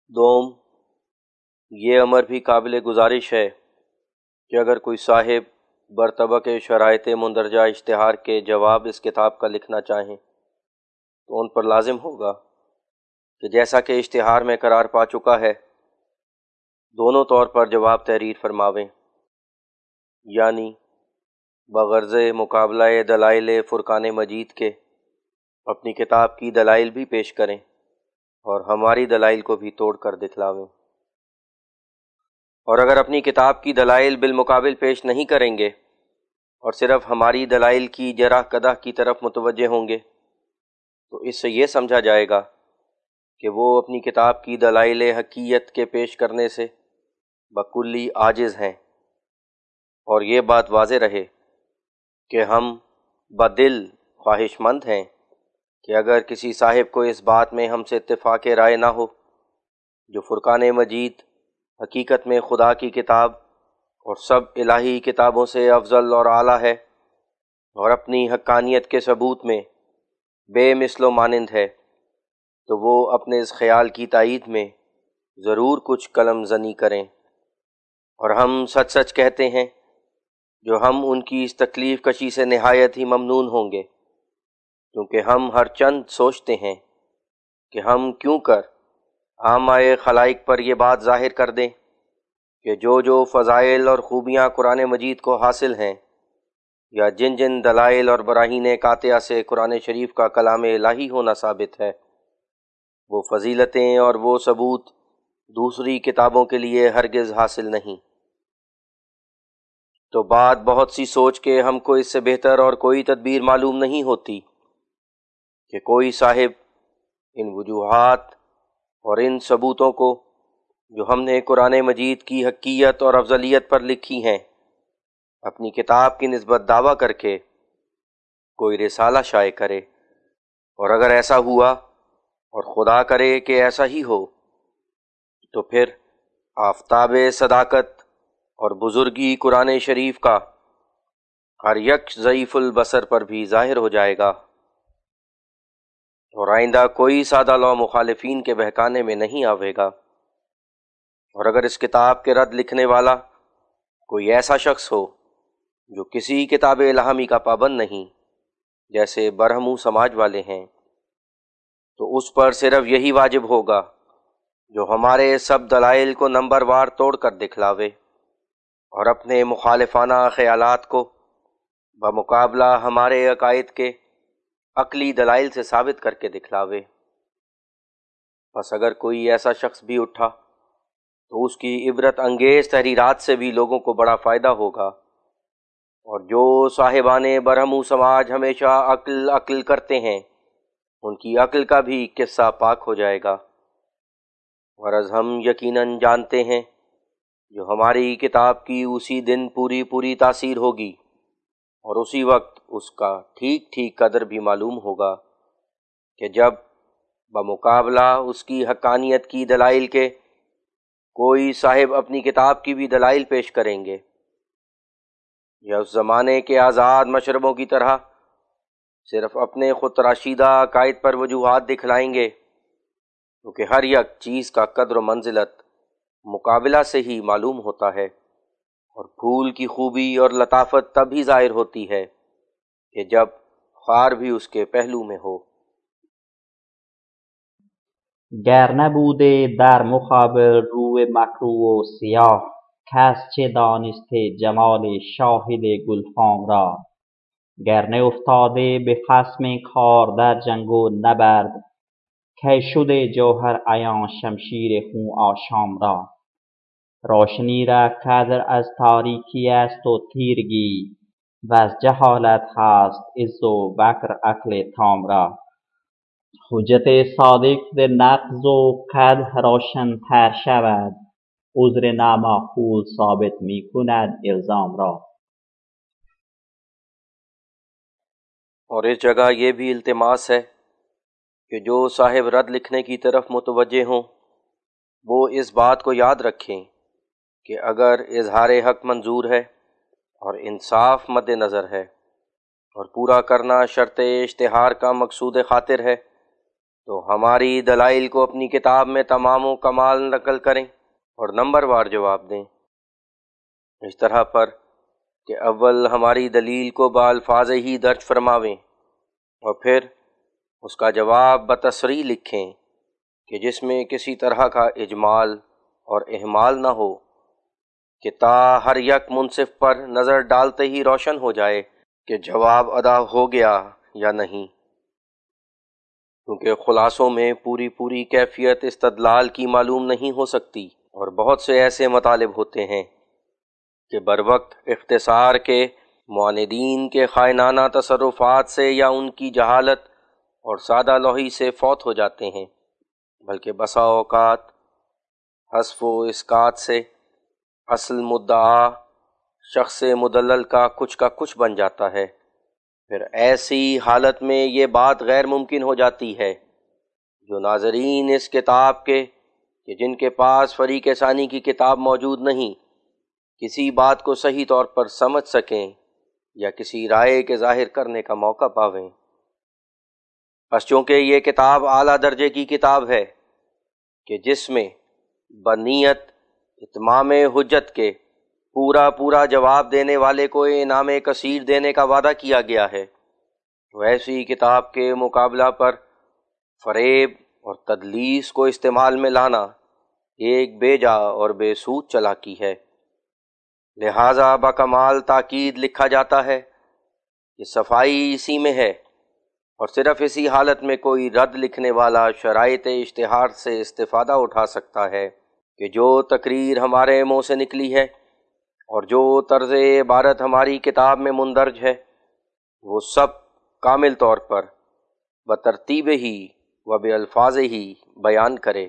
دوم، یہ امر بھی قابل گزارش ہے کہ اگر کوئی صاحب برطبق شرائط مندرجہ اشتہار کے جواب اس کتاب کا لکھنا چاہیں تو ان پر لازم ہوگا کہ جیسا کہ اشتہار میں قرار پا چکا ہے دونوں طور پر جواب تحریر فرماویں، یعنی بغرض مقابلہ دلائل فرقان مجید کے اپنی کتاب کی دلائل بھی پیش کریں اور ہماری دلائل کو بھی توڑ کر دکھلاویں، اور اگر اپنی کتاب کی دلائل بالمقابل پیش نہیں کریں گے اور صرف ہماری دلائل کی جرح قدح کی طرف متوجہ ہوں گے تو اس سے یہ سمجھا جائے گا کہ وہ اپنی کتاب کی دلائل حقیقت کے پیش کرنے سے بکلی عاجز ہیں، اور یہ بات واضح رہے کہ ہم بدل خواہش مند ہیں کہ اگر کسی صاحب کو اس بات میں ہم سے اتفاق رائے نہ ہو جو فرقان مجید حقیقت میں خدا کی کتاب اور سب الہی کتابوں سے افضل اور اعلیٰ ہے اور اپنی حقانیت کے ثبوت میں بے مثل و مانند ہے، تو وہ اپنے اس خیال کی تائید میں ضرور کچھ قلم زنی کریں، اور ہم سچ سچ کہتے ہیں جو ہم ان کی اس تکلیف کشی سے نہایت ہی ممنون ہوں گے، کیونکہ ہم ہر چند سوچتے ہیں کہ ہم کیوں کر عامہ خلائق پر یہ بات ظاہر کر دیں کہ جو فضائل اور خوبیاں قرآن مجید کو حاصل ہیں یا جن جن دلائل اور براہین قاطعہ سے قرآن شریف کا کلام الہی ہونا ثابت ہے، وہ فضیلتیں اور وہ ثبوت دوسری کتابوں کے لیے ہرگز حاصل نہیں، تو بات بہت سی سوچ کے ہم کو اس سے بہتر اور کوئی تدبیر معلوم نہیں ہوتی کہ کوئی صاحب ان وجوہات اور ان ثبوتوں کو جو ہم نے قرآن مجید کی حقیقت اور افضلیت پر لکھی ہیں اپنی کتاب کی نسبت دعویٰ کر کے کوئی رسالہ شائع کرے، اور اگر ایسا ہوا اور خدا کرے کہ ایسا ہی ہو تو پھر آفتاب صداقت اور بزرگی قرآن شریف کا ہر یک ضعیف البصر پر بھی ظاہر ہو جائے گا، اور آئندہ کوئی سادہ لو مخالفین کے بہکانے میں نہیں آوے گا، اور اگر اس کتاب کے رد لکھنے والا کوئی ایسا شخص ہو جو کسی کتاب الہامی کا پابند نہیں جیسے برہمو سماج والے ہیں تو اس پر صرف یہی واجب ہوگا جو ہمارے سب دلائل کو نمبر وار توڑ کر دکھلاوے اور اپنے مخالفانہ خیالات کو بمقابلہ ہمارے عقائد کے عقلی دلائل سے ثابت کر کے دکھلاوے۔ بس اگر کوئی ایسا شخص بھی اٹھا تو اس کی عبرت انگیز تحریرات سے بھی لوگوں کو بڑا فائدہ ہوگا، اور جو صاحبان برہمو سماج ہمیشہ عقل عقل کرتے ہیں ان کی عقل کا بھی قصہ پاک ہو جائے گا، غرض ہم یقیناً جانتے ہیں جو ہماری کتاب کی اسی دن پوری تاثیر ہوگی اور اسی وقت اس کا ٹھیک ٹھیک قدر بھی معلوم ہوگا کہ جب بمقابلہ اس کی حقانیت کی دلائل کے کوئی صاحب اپنی کتاب کی بھی دلائل پیش کریں گے، یا اس زمانے کے آزاد مشربوں کی طرح صرف اپنے خود تراشیدہ عقائد پر وجوہات دکھلائیں گے، کیونکہ ہر یک چیز کا قدر و منزلت مقابلہ سے ہی معلوم ہوتا ہے، اور پھول کی خوبی اور لطافت تب ہی ظاہر ہوتی ہے کہ جب خار بھی اس کے پہلو میں ہو۔ گر نبوده در مقابل روی مکروه و سیاه کس چه دانسته جمال شاهد گلفام را، گر نیفتاده به خصم کار در جنگ و نبرد کی شده جوهر عیان شمشیر خون آشام را، روشنی را قدر از تاریکی است و تیرگی و از جهالت هست عز و بکر عقل تام را، حجت صادق در نقض و قدح روشن تر شود عذر نامعقول ثابت می کند الزام را۔ اور اس جگہ یہ بھی التماس ہے کہ جو صاحب رد لکھنے کی طرف متوجہ ہوں وہ اس بات کو یاد رکھیں کہ اگر اظہار حق منظور ہے اور انصاف مد نظر ہے اور پورا کرنا شرط اشتہار کا مقصود خاطر ہے تو ہماری دلائل کو اپنی کتاب میں تمام و کمال نقل کریں اور نمبر وار جواب دیں، اس طرح پر کہ اول ہماری دلیل کو بالفاظ ہی درج فرماویں اور پھر اس کا جواب بتصریح لکھیں کہ جس میں کسی طرح کا اجمال اور اہمال نہ ہو، کہ تا ہر یک منصف پر نظر ڈالتے ہی روشن ہو جائے کہ جواب ادا ہو گیا یا نہیں، کیونکہ خلاصوں میں پوری کیفیت استدلال کی معلوم نہیں ہو سکتی، اور بہت سے ایسے مطالب ہوتے ہیں کہ بروقت اختصار کے معاندین کے خائنانہ تصرفات سے یا ان کی جہالت اور سادہ لوحی سے فوت ہو جاتے ہیں، بلکہ بسا اوقات حذف و اسقاط سے اصل مدعا شخص مدلل کا کچھ بن جاتا ہے۔ پھر ایسی حالت میں یہ بات غیر ممکن ہو جاتی ہے جو ناظرین اس کتاب کے کہ جن کے پاس فریق ثانی کی کتاب موجود نہیں کسی بات کو صحیح طور پر سمجھ سکیں یا کسی رائے کے ظاہر کرنے کا موقع پاویں۔ بس چونکہ یہ کتاب اعلیٰ درجے کی کتاب ہے کہ جس میں بنیت اتمام حجت کے پورا جواب دینے والے کو انعام کثیر دینے کا وعدہ کیا گیا ہے، تو ایسی کتاب کے مقابلہ پر فریب اور تدلیس کو استعمال میں لانا ایک بے جا اور بے سود چالاکی ہے۔ لہٰذا بکمال تاکید لکھا جاتا ہے کہ صفائی اسی میں ہے، اور صرف اسی حالت میں کوئی رد لکھنے والا شرائط اشتہار سے استفادہ اٹھا سکتا ہے کہ جو تقریر ہمارے منہ سے نکلی ہے اور جو طرز عبارت ہماری کتاب میں مندرج ہے وہ سب کامل طور پر بترتیب ہی و بالفاظ ہی بیان کرے۔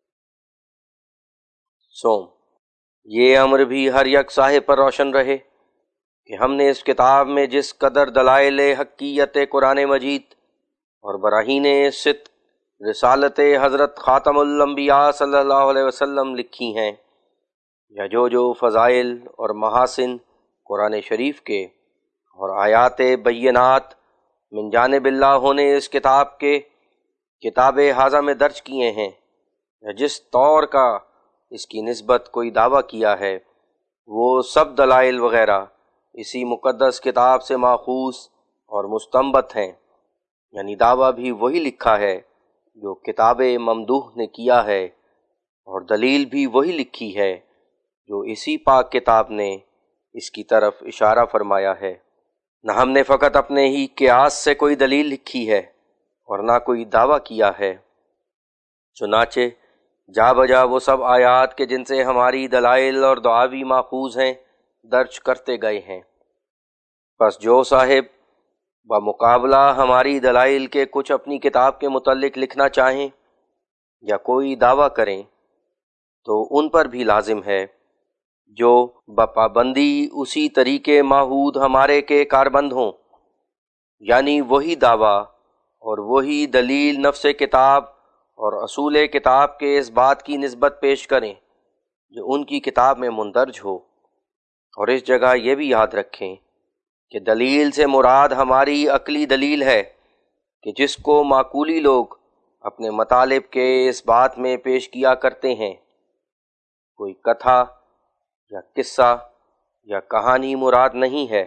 سوم، یہ امر بھی ہر یک صاحب پر روشن رہے کہ ہم نے اس کتاب میں جس قدر دلائل حقیت قرآن مجید اور براہین صدق رسالت حضرت خاتم الانبیاء صلی اللہ علیہ وسلم لکھی ہیں، یا جو فضائل اور محاسن قرآن شریف کے اور آیات بینات من جانب اللہ نے اس کتاب حاضہ میں درج کیے ہیں، یا جس طور کا اس کی نسبت کوئی دعویٰ کیا ہے، وہ سب دلائل وغیرہ اسی مقدس کتاب سے ماخوذ اور مستنبط ہیں، یعنی دعویٰ بھی وہی لکھا ہے جو کتاب ممدوح نے کیا ہے، اور دلیل بھی وہی لکھی ہے جو اسی پاک کتاب نے اس کی طرف اشارہ فرمایا ہے۔ نہ ہم نے فقط اپنے ہی قیاس سے کوئی دلیل لکھی ہے اور نہ کوئی دعویٰ کیا ہے، چنانچہ جا بجا وہ سب آیات کے جن سے ہماری دلائل اور دعاوی ماخوذ ہیں درج کرتے گئے ہیں۔ پس جو صاحب بمقابلہ ہماری دلائل کے کچھ اپنی کتاب کے متعلق لکھنا چاہیں یا کوئی دعویٰ کریں تو ان پر بھی لازم ہے جو بپابندی اسی طریقے معہود ہمارے کے کاربند ہوں، یعنی وہی دعویٰ اور وہی دلیل نفس کتاب اور اصول کتاب کے اس بات کی نسبت پیش کریں جو ان کی کتاب میں مندرج ہو۔ اور اس جگہ یہ بھی یاد رکھیں کہ دلیل سے مراد ہماری عقلی دلیل ہے کہ جس کو معقولی لوگ اپنے مطالب کے اس بات میں پیش کیا کرتے ہیں۔ کوئی کتھا یا قصہ یا کہانی مراد نہیں ہے،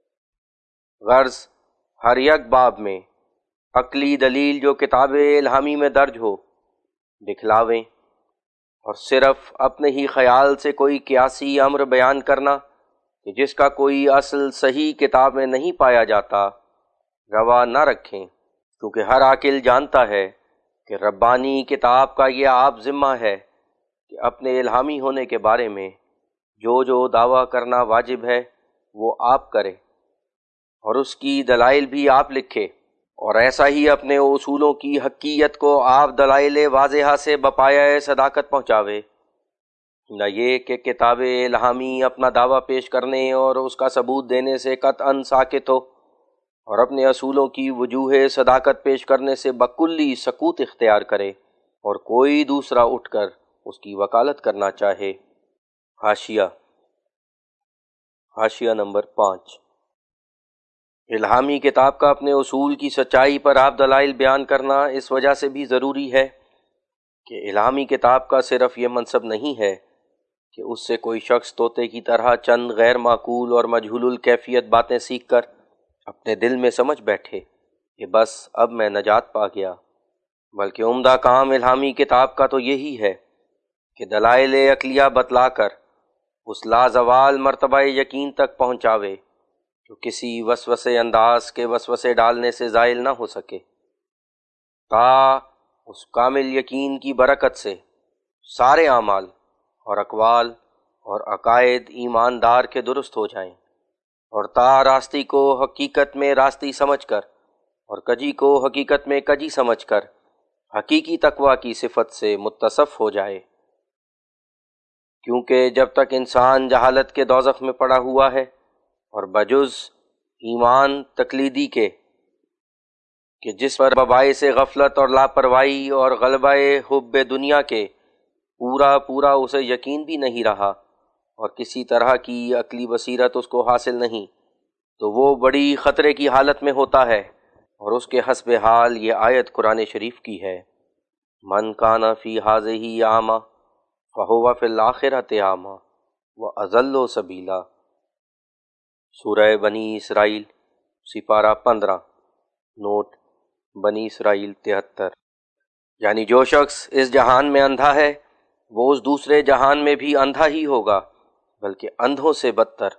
غرض ہر یک باب میں عقلی دلیل جو کتاب الہامی میں درج ہو دکھلاویں، اور صرف اپنے ہی خیال سے کوئی قیاسی امر بیان کرنا کہ جس کا کوئی اصل صحیح کتاب میں نہیں پایا جاتا روا نہ رکھیں، کیونکہ ہر عاقل جانتا ہے کہ ربانی کتاب کا یہ آپ ذمہ ہے کہ اپنے الہامی ہونے کے بارے میں جو دعویٰ کرنا واجب ہے وہ آپ کرے اور اس کی دلائل بھی آپ لکھے، اور ایسا ہی اپنے اصولوں کی حقیقت کو آپ دلائل واضحہ سے بپایہ صداقت پہنچاوے، نہ یہ کہ کتاب الہامی اپنا دعویٰ پیش کرنے اور اس کا ثبوت دینے سے قطعاً ساکت ہو، اور اپنے اصولوں کی وجوہ صداقت پیش کرنے سے بکلی سکوت اختیار کرے اور کوئی دوسرا اٹھ کر اس کی وکالت کرنا چاہے۔ حاشیہ نمبر 5۔ الہامی کتاب کا اپنے اصول کی سچائی پر آپ دلائل بیان کرنا اس وجہ سے بھی ضروری ہے کہ الہامی کتاب کا صرف یہ منصب نہیں ہے کہ اس سے کوئی شخص طوطے کی طرح چند غیر معقول اور مجہول الکیفیت باتیں سیکھ کر اپنے دل میں سمجھ بیٹھے کہ بس اب میں نجات پا گیا، بلکہ عمدہ کام الہامی کتاب کا تو یہی ہے کہ دلائل عقلیہ بتلا کر اس لازوال مرتبہ یقین تک پہنچاوے جو کسی وسوسے انداز کے وسوسے ڈالنے سے زائل نہ ہو سکے، تا اس کامل یقین کی برکت سے سارے اعمال اور اقوال اور عقائد ایماندار کے درست ہو جائیں، اور تا راستی کو حقیقت میں راستی سمجھ کر اور کجی کو حقیقت میں کجی سمجھ کر حقیقی تقوی کی صفت سے متصف ہو جائے۔ کیونکہ جب تک انسان جہالت کے دوزخ میں پڑا ہوا ہے اور بجز ایمان تقلیدی کے کہ جس پر باعث غفلت اور لاپرواہی اور غلبہ حب دنیا کے پورا اسے یقین بھی نہیں رہا اور کسی طرح کی عقلی بصیرت اس کو حاصل نہیں، تو وہ بڑی خطرے کی حالت میں ہوتا ہے، اور اس کے حسب حال یہ آیت قرآن شریف کی ہے، من کان فی ہذہ اعمی فہو فی الآخرۃ اعمی واضل سبیلا، سورہ بنی اسرائیل سپارہ 15، نوٹ بنی اسرائیل 73۔ یعنی جو شخص اس جہان میں اندھا ہے وہ اس دوسرے جہان میں بھی اندھا ہی ہوگا، بلکہ اندھوں سے بدتر۔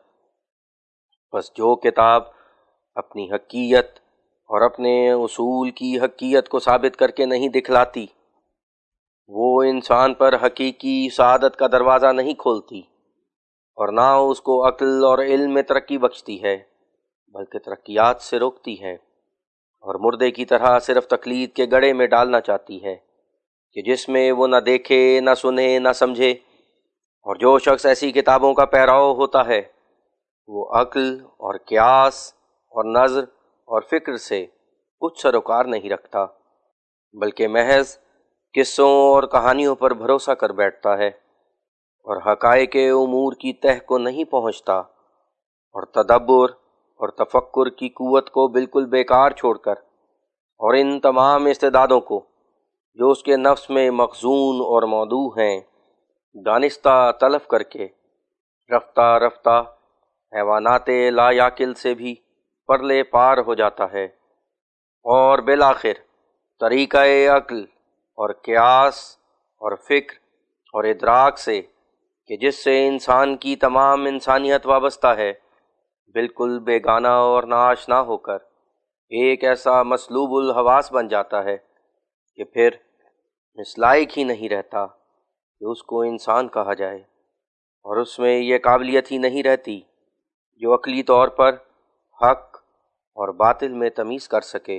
بس جو کتاب اپنی حقیقت اور اپنے اصول کی حقیقت کو ثابت کر کے نہیں دکھلاتی، وہ انسان پر حقیقی سعادت کا دروازہ نہیں کھولتی، اور نہ اس کو عقل اور علم میں ترقی بخشتی ہے، بلکہ ترقیات سے روکتی ہے، اور مردے کی طرح صرف تقلید کے گڑھے میں ڈالنا چاہتی ہے کہ جس میں وہ نہ دیکھے نہ سنے نہ سمجھے۔ اور جو شخص ایسی کتابوں کا پیراؤ ہوتا ہے وہ عقل اور قیاس اور نظر اور فکر سے کچھ سروکار نہیں رکھتا، بلکہ محض قصوں اور کہانیوں پر بھروسہ کر بیٹھتا ہے، اور حقائق امور کی تہ کو نہیں پہنچتا، اور تدبر اور تفکر کی قوت کو بالکل بیکار چھوڑ کر اور ان تمام استعدادوں کو جو اس کے نفس میں مخزون اور مودع ہیں دانستہ تلف کر کے رفتہ رفتہ حیوانات لا یاکل سے بھی پرلے پار ہو جاتا ہے، اور بالآخر طریقہ عقل اور قیاس اور فکر اور ادراک سے کہ جس سے انسان کی تمام انسانیت وابستہ ہے بالکل بیگانہ اور ناآشنا ہو کر ایک ایسا مسلوب الحواس بن جاتا ہے کہ پھر اس لائق ہی نہیں رہتا کہ اس کو انسان کہا جائے، اور اس میں یہ قابلیت ہی نہیں رہتی جو عقلی طور پر حق اور باطل میں تمیز کر سکے،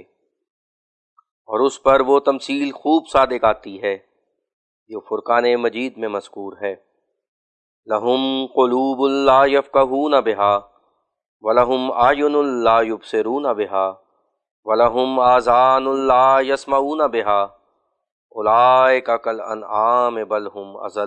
اور اس پر وہ تمثیل خوب صادق آتی ہے جو فرقان مجید میں مذکور ہے، لہم قلوب لا یفقہون بہا وَلَهُمْ أَعْيُنٌ لَا يُبْصِرُونَ بِهَا وَلَهُمْ آذَانٌ لَا يَسْمَعُونَ بِهَا أُولَئِكَ كَالْأَنْعَامِ بَلْ هُمْ أَضَلُّ۔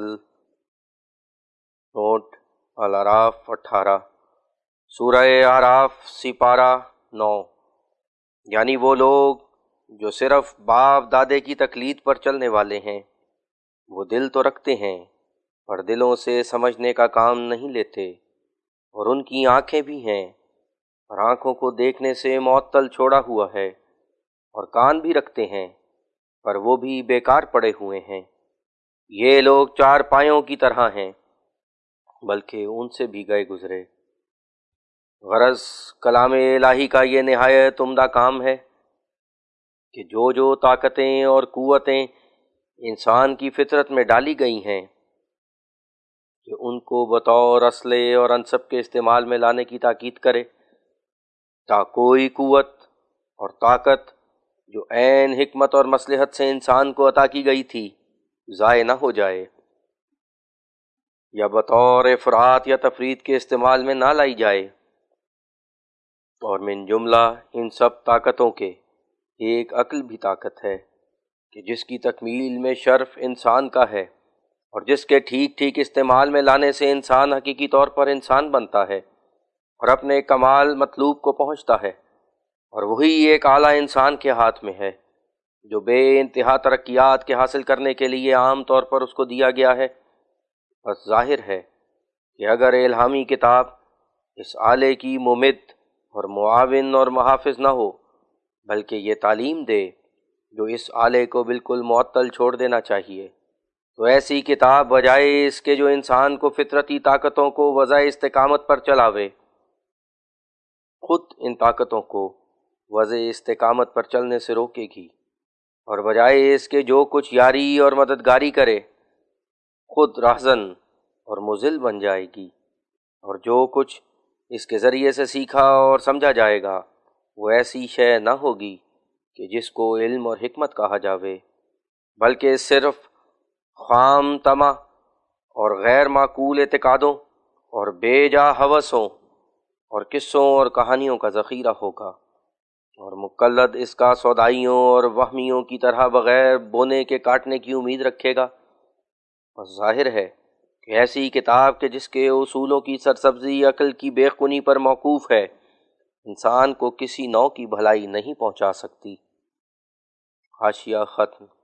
نوٹ الاعراف 18، سورہ اعراف سپارہ 9۔ یعنی وہ لوگ جو صرف باپ دادے کی تقلید پر چلنے والے ہیں، وہ دل تو رکھتے ہیں پر دلوں سے سمجھنے کا کام نہیں لیتے، اور ان کی آنکھیں بھی ہیں اور آنکھوں کو دیکھنے سے معطل چھوڑا ہوا ہے، اور کان بھی رکھتے ہیں پر وہ بھی بیکار پڑے ہوئے ہیں۔ یہ لوگ چار پایوں کی طرح ہیں بلکہ ان سے بھی گئے گزرے۔ غرض کلام الہی کا یہ نہایت عمدہ کام ہے کہ جو طاقتیں اور قوتیں انسان کی فطرت میں ڈالی گئی ہیں کہ ان کو بطور اسلحے اور انصب کے استعمال میں لانے کی تاکید کرے، تا کوئی قوت اور طاقت جو عین حکمت اور مصلحت سے انسان کو عطا کی گئی تھی ضائع نہ ہو جائے، یا بطور افراط یا تفرید کے استعمال میں نہ لائی جائے۔ اور من جملہ ان سب طاقتوں کے ایک عقل بھی طاقت ہے کہ جس کی تکمیل میں شرف انسان کا ہے، اور جس کے ٹھیک ٹھیک استعمال میں لانے سے انسان حقیقی طور پر انسان بنتا ہے اور اپنے کمال مطلوب کو پہنچتا ہے۔ اور وہی ایک اعلیٰ انسان کے ہاتھ میں ہے جو بے انتہا ترقیات کے حاصل کرنے کے لیے عام طور پر اس کو دیا گیا ہے۔ بس ظاہر ہے کہ اگر الہامی کتاب اس آلے کی ممد اور معاون اور محافظ نہ ہو، بلکہ یہ تعلیم دے جو اس آلے کو بالکل معطل چھوڑ دینا چاہیے، تو ایسی کتاب بجائے اس کے جو انسان کو فطرتی طاقتوں کو وضع استقامت پر چلاوے، خود ان طاقتوں کو وضع استقامت پر چلنے سے روکے گی، اور بجائے اس کے جو کچھ یاری اور مددگاری کرے، خود راہزن اور مذل بن جائے گی، اور جو کچھ اس کے ذریعے سے سیکھا اور سمجھا جائے گا وہ ایسی شے نہ ہوگی کہ جس کو علم اور حکمت کہا جاوے، بلکہ صرف خام طمع اور غیر معقول اعتقادوں اور بے جا ہوسوں اور قصوں اور کہانیوں کا ذخیرہ ہوگا، اور مقلد اس کا سودائیوں اور وہمیوں کی طرح بغیر بونے کے کاٹنے کی امید رکھے گا۔ اور ظاہر ہے کہ ایسی کتاب کہ جس کے اصولوں کی سرسبزی عقل کی بے خونی پر موقوف ہے، انسان کو کسی نوع کی بھلائی نہیں پہنچا سکتی۔ حاشیہ ختم۔